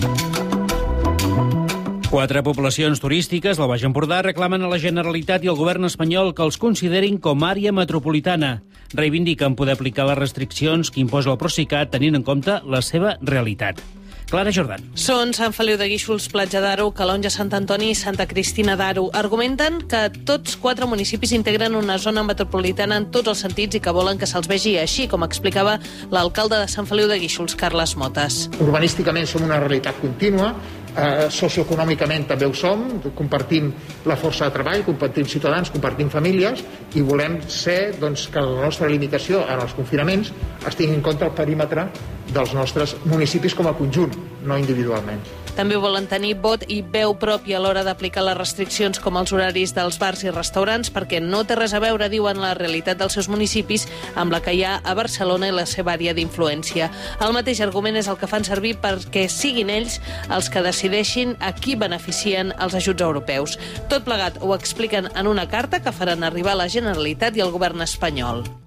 Quatre poblacions turístiques del Baix Empordà reclamen a la Generalitat i al govern espanyol que els considerin com a àrea metropolitana. Reivindiquen poder aplicar les restriccions que imposa el Procicat tenint en compte la seva realitat. Clara Jordan. Són Sant Feliu de Guíxols, Platja d'Aro, Calonge, Sant Antoni i Santa Cristina d'Aro. Argumenten que tots quatre municipis integren una zona metropolitana en tots els sentits i que volen que se'ls vegi així, com explicava l'alcalde de Sant Feliu de Guíxols, Carles Motes. Urbanísticament som una realitat contínua, socioeconòmicament també ho som, compartim la força de treball, compartim ciutadans, compartim famílies i volem ser que la nostra limitació en els confinaments es tingui en compte el perímetre dels nostres municipis com a conjunt, no individualment. També volen tenir vot i veu pròpia a l'hora d'aplicar les restriccions com els horaris dels bars i restaurants perquè no té res a veure, diuen, la realitat dels seus municipis amb la que hi ha a Barcelona i la seva àrea d'influència. El mateix argument és el que fan servir perquè siguin ells els que decideixin a qui beneficien els ajuts europeus. Tot plegat ho expliquen en una carta que faran arribar a la Generalitat i al govern espanyol.